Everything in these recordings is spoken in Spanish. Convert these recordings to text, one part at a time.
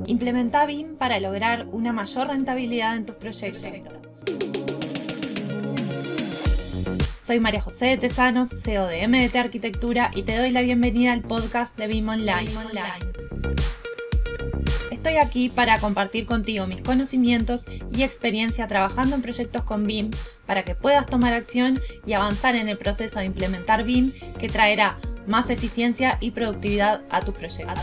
Implementa BIM para lograr una mayor rentabilidad en tus proyectos. Soy María José de Tesanos, CEO de MDT Arquitectura, y te doy la bienvenida al podcast de BIM Online. Estoy aquí para compartir contigo mis conocimientos y experiencia trabajando en proyectos con BIM para que puedas tomar acción y avanzar en el proceso de implementar BIM, que traerá más eficiencia y productividad a tus proyectos.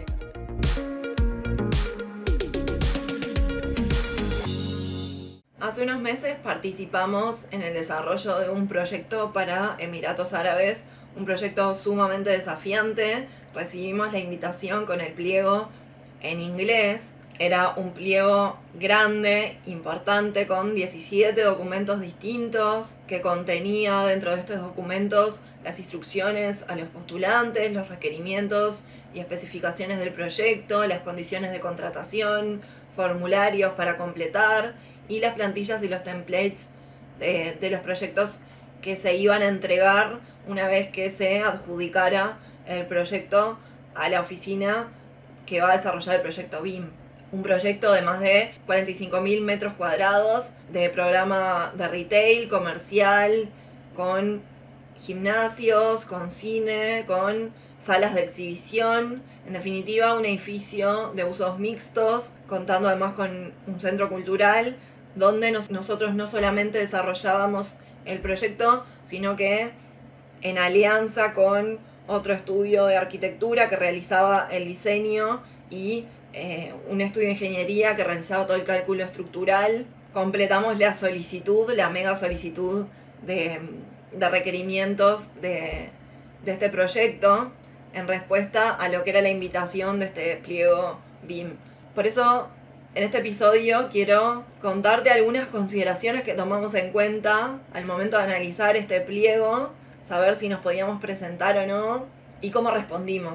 Hace unos meses participamos en el desarrollo de un proyecto para Emiratos Árabes, un proyecto sumamente desafiante. Recibimos la invitación con el pliego en inglés. Era un pliego grande, importante, con 17 documentos distintos, que contenía dentro de estos documentos las instrucciones a los postulantes, los requerimientos y especificaciones del proyecto, las condiciones de contratación, formularios para completar y las plantillas y los templates de los proyectos que se iban a entregar una vez que se adjudicara el proyecto a la oficina que va a desarrollar el proyecto BIM. Un proyecto de más de 45.000 metros cuadrados de programa de retail, comercial, con gimnasios, con cine, con salas de exhibición. En definitiva, un edificio de usos mixtos, contando además con un centro cultural, donde nosotros no solamente desarrollábamos el proyecto, sino que en alianza con otro estudio de arquitectura que realizaba el diseño y un estudio de ingeniería que realizaba todo el cálculo estructural, completamos la solicitud, la mega solicitud de requerimientos de este proyecto en respuesta a lo que era la invitación de este pliego BIM. Por eso, en este episodio quiero contarte algunas consideraciones que tomamos en cuenta al momento de analizar este pliego, saber si nos podíamos presentar o no y cómo respondimos.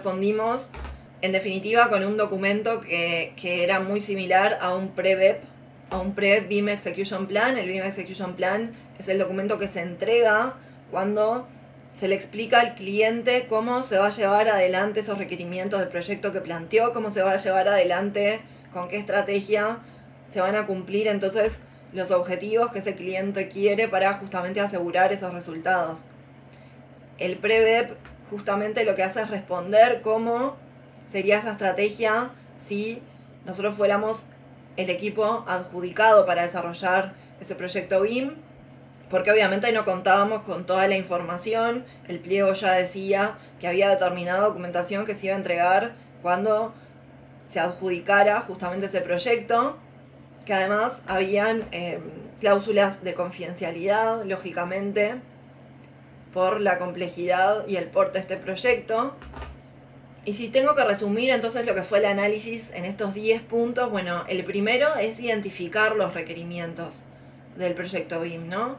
En definitiva, con un documento que era muy similar a un Pre-BIM Execution Plan. El BIM Execution Plan es el documento que se entrega cuando se le explica al cliente cómo se va a llevar adelante esos requerimientos del proyecto que planteó, cómo se va a llevar adelante, con qué estrategia se van a cumplir entonces los objetivos que ese cliente quiere para justamente asegurar esos resultados. El Pre-BEP justamente lo que hace es responder cómo sería esa estrategia si nosotros fuéramos el equipo adjudicado para desarrollar ese proyecto BIM, porque obviamente no contábamos con toda la información. El pliego ya decía que había determinada documentación que se iba a entregar cuando se adjudicara justamente ese proyecto, que además habían cláusulas de confidencialidad, lógicamente, por la complejidad y el porte de este proyecto. Y si tengo que resumir entonces lo que fue el análisis en estos 10 puntos, bueno, el primero es identificar los requerimientos del proyecto BIM, ¿no?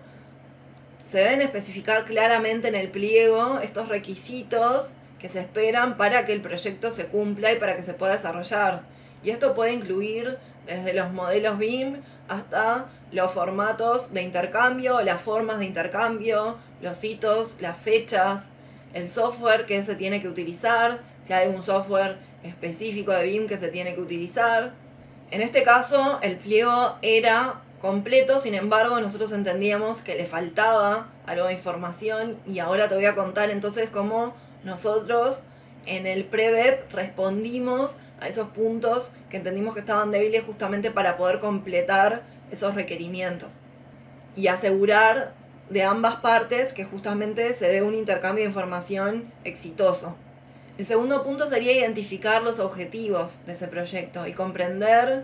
Se deben especificar claramente en el pliego estos requisitos que se esperan para que el proyecto se cumpla y para que se pueda desarrollar. Y esto puede incluir desde los modelos BIM hasta los formatos de intercambio, las formas de intercambio, los hitos, las fechas, el software que se tiene que utilizar, si hay un software específico de BIM que se tiene que utilizar. En este caso, el pliego era completo, sin embargo, nosotros entendíamos que le faltaba algo de información y ahora te voy a contar entonces cómo nosotros en el Pre-BEP respondimos a esos puntos que entendimos que estaban débiles justamente para poder completar esos requerimientos y asegurar de ambas partes que justamente se dé un intercambio de información exitoso. El segundo punto sería identificar los objetivos de ese proyecto y comprender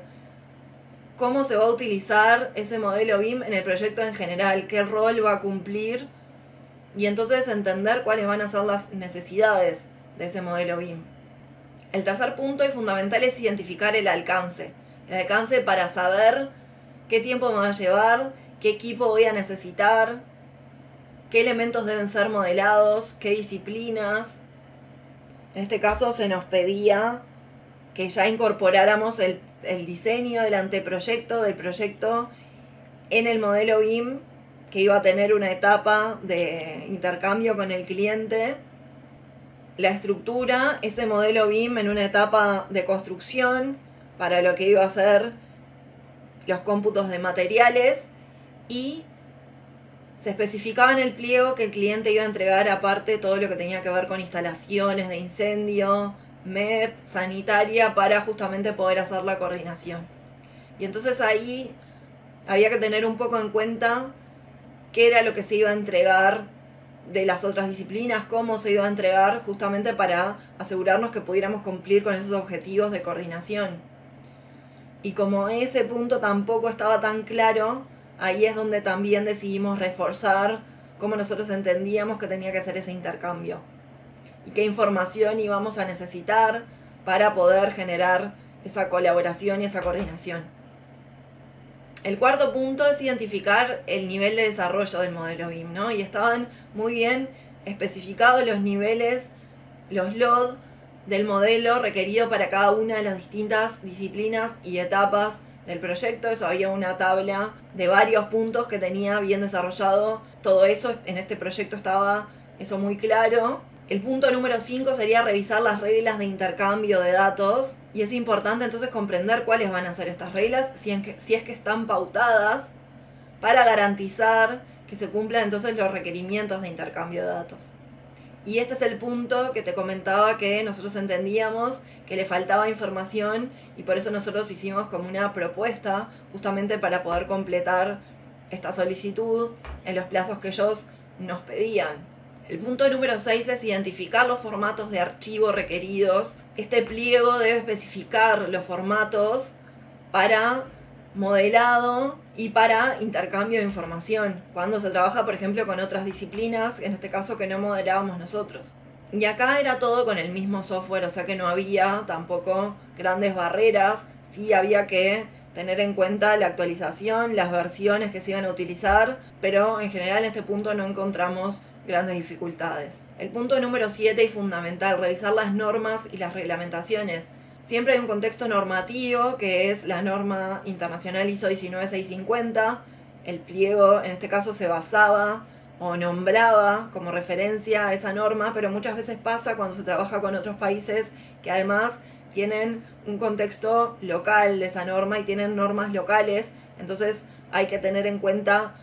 cómo se va a utilizar ese modelo BIM en el proyecto en general, qué rol va a cumplir y entonces entender cuáles van a ser las necesidades de ese modelo BIM. El tercer punto y fundamental es identificar el alcance para saber qué tiempo me va a llevar, qué equipo voy a necesitar, qué elementos deben ser modelados, qué disciplinas. En este caso se nos pedía que ya incorporáramos el diseño del anteproyecto, del proyecto, en el modelo BIM, que iba a tener una etapa de intercambio con el cliente, la estructura, ese modelo BIM en una etapa de construcción, para lo que iba a ser los cómputos de materiales, y se especificaba en el pliego que el cliente iba a entregar aparte todo lo que tenía que ver con instalaciones de incendio, MEP, sanitaria, para justamente poder hacer la coordinación. Y entonces ahí había que tener un poco en cuenta qué era lo que se iba a entregar de las otras disciplinas, cómo se iba a entregar, justamente para asegurarnos que pudiéramos cumplir con esos objetivos de coordinación. Y como ese punto tampoco estaba tan claro, ahí es donde también decidimos reforzar cómo nosotros entendíamos que tenía que ser ese intercambio y qué información íbamos a necesitar para poder generar esa colaboración y esa coordinación. El cuarto punto es identificar el nivel de desarrollo del modelo BIM, ¿no? Y estaban muy bien especificados los niveles, los LOD del modelo requerido para cada una de las distintas disciplinas y etapas del proyecto. Eso, había una tabla de varios puntos que tenía bien desarrollado todo eso. En este proyecto estaba eso muy claro. El punto número 5 sería revisar las reglas de intercambio de datos, y es importante entonces comprender cuáles van a ser estas reglas, si es que están pautadas, para garantizar que se cumplan entonces los requerimientos de intercambio de datos. Y este es el punto que te comentaba, que nosotros entendíamos que le faltaba información, y por eso nosotros hicimos como una propuesta justamente para poder completar esta solicitud en los plazos que ellos nos pedían. El punto número 6 es identificar los formatos de archivo requeridos. Este pliego debe especificar los formatos para modelado y para intercambio de información, cuando se trabaja, por ejemplo, con otras disciplinas, en este caso que no modelábamos nosotros. Y acá era todo con el mismo software, o sea que no había tampoco grandes barreras. Sí había que tener en cuenta la actualización, las versiones que se iban a utilizar, pero en general en este punto no encontramos grandes dificultades. El punto número 7 y fundamental, revisar las normas y las reglamentaciones. Siempre hay un contexto normativo, que es la norma internacional ISO 19650. El pliego en este caso se basaba o nombraba como referencia a esa norma, pero muchas veces pasa cuando se trabaja con otros países que además tienen un contexto local de esa norma y tienen normas locales. Entonces hay que tener en cuenta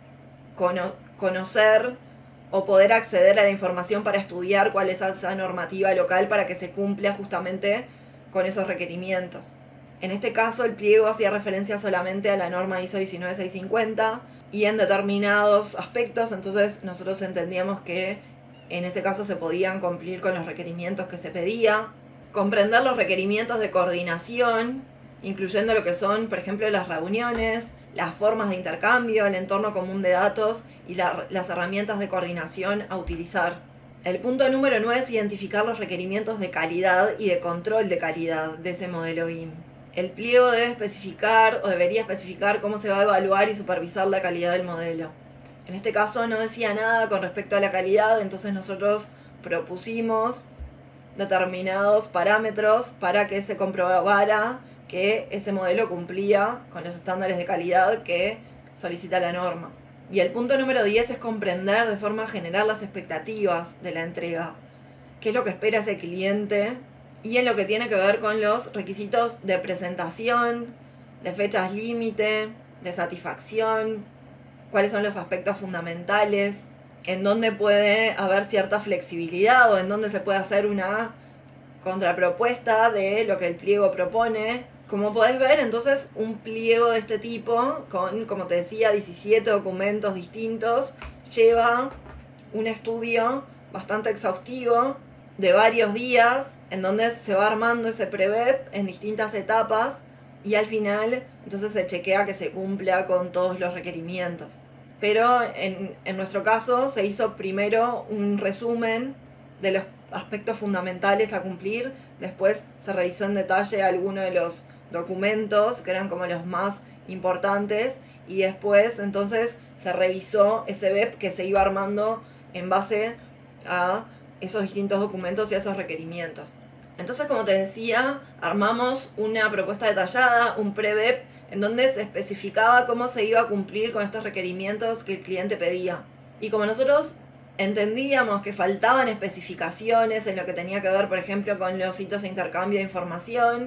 conocer o poder acceder a la información para estudiar cuál es esa normativa local para que se cumpla justamente con esos requerimientos. En este caso el pliego hacía referencia solamente a la norma ISO 19650 y en determinados aspectos, entonces nosotros entendíamos que en ese caso se podían cumplir con los requerimientos que se pedía. Comprender los requerimientos de coordinación, incluyendo lo que son, por ejemplo, las reuniones, las formas de intercambio, el entorno común de datos y las herramientas de coordinación a utilizar. El punto número 9 es identificar los requerimientos de calidad y de control de calidad de ese modelo BIM. El pliego debe especificar o debería especificar cómo se va a evaluar y supervisar la calidad del modelo. En este caso no decía nada con respecto a la calidad, entonces nosotros propusimos determinados parámetros para que se comprobara que ese modelo cumplía con los estándares de calidad que solicita la norma. Y el punto número 10 es comprender de forma general las expectativas de la entrega, qué es lo que espera ese cliente, y en lo que tiene que ver con los requisitos de presentación, de fechas límite, de satisfacción, cuáles son los aspectos fundamentales, en dónde puede haber cierta flexibilidad o en dónde se puede hacer una contrapropuesta de lo que el pliego propone. Como podés ver, entonces, un pliego de este tipo, con, como te decía, 17 documentos distintos, lleva un estudio bastante exhaustivo de varios días, en donde se va armando ese pre-BEP en distintas etapas, y al final, entonces se chequea que se cumpla con todos los requerimientos. Pero en nuestro caso se hizo primero un resumen de los aspectos fundamentales a cumplir, después se revisó en detalle alguno de los documentos que eran como los más importantes, y después entonces se revisó ese BEP que se iba armando en base a esos distintos documentos y a esos requerimientos. Entonces, como te decía, armamos una propuesta detallada, un pre-BEP, en donde se especificaba cómo se iba a cumplir con estos requerimientos que el cliente pedía. Y como nosotros entendíamos que faltaban especificaciones en lo que tenía que ver, por ejemplo, con los hitos de intercambio de información,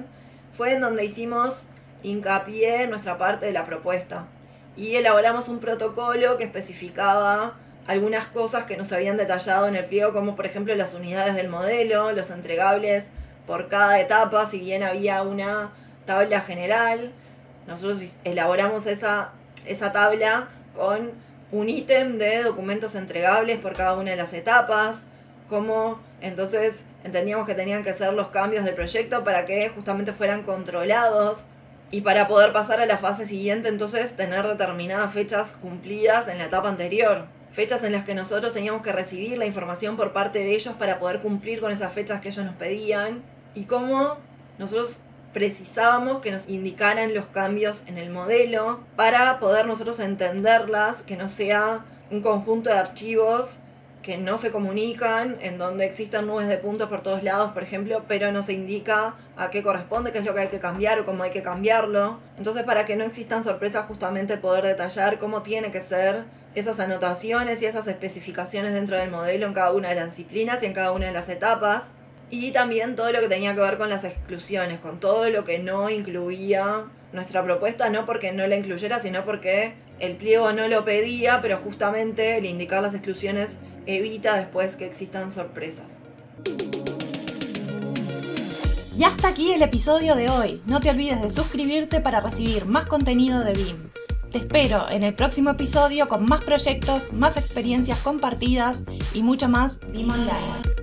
fue en donde hicimos hincapié en nuestra parte de la propuesta. Y elaboramos un protocolo que especificaba algunas cosas que nos habían detallado en el pliego, como por ejemplo las unidades del modelo, los entregables por cada etapa, si bien había una tabla general. Nosotros elaboramos esa tabla con un ítem de documentos entregables por cada una de las etapas, como entonces entendíamos que tenían que ser los cambios del proyecto para que justamente fueran controlados y para poder pasar a la fase siguiente, entonces tener determinadas fechas cumplidas en la etapa anterior. Fechas en las que nosotros teníamos que recibir la información por parte de ellos para poder cumplir con esas fechas que ellos nos pedían, y cómo nosotros precisábamos que nos indicaran los cambios en el modelo para poder nosotros entenderlas, que no sea un conjunto de archivos que no se comunican, en donde existan nubes de puntos por todos lados, por ejemplo, pero no se indica a qué corresponde, qué es lo que hay que cambiar o cómo hay que cambiarlo. Entonces, para que no existan sorpresas, justamente poder detallar cómo tiene que ser esas anotaciones y esas especificaciones dentro del modelo en cada una de las disciplinas y en cada una de las etapas. Y también todo lo que tenía que ver con las exclusiones, con todo lo que no incluía nuestra propuesta, no porque no la incluyera, sino porque el pliego no lo pedía, pero justamente el indicar las exclusiones evita después que existan sorpresas. Y hasta aquí el episodio de hoy. No te olvides de suscribirte para recibir más contenido de BIM. Te espero en el próximo episodio con más proyectos, más experiencias compartidas y mucho más BIM Online.